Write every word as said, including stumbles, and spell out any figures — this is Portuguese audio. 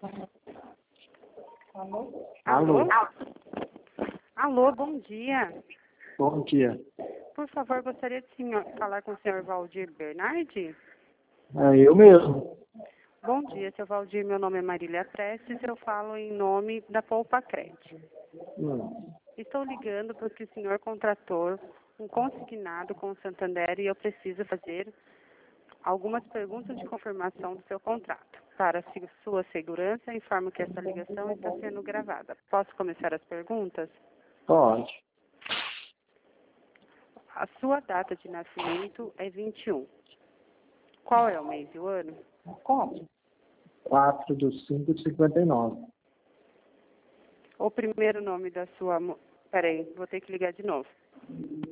Alô? Alô? Alô, bom dia. Bom dia. Por favor, gostaria de senhor, falar com o senhor Valdir Bernardi? É eu mesmo. Bom dia, seu Valdir. Meu nome é Marília Prestes. Eu falo em nome da Poupa Cred. Hum. Estou ligando porque o senhor contratou um consignado com o Santander e eu preciso fazer algumas perguntas de confirmação do seu contrato. Para sua segurança, informo que essa ligação está sendo gravada. Posso começar as perguntas? Pode. A sua data de nascimento é vinte e um. Qual é o mês e o ano? Quatro. quatro do cinco de cinquenta e nove. O primeiro nome da sua... mo- Peraí, vou ter que ligar de novo.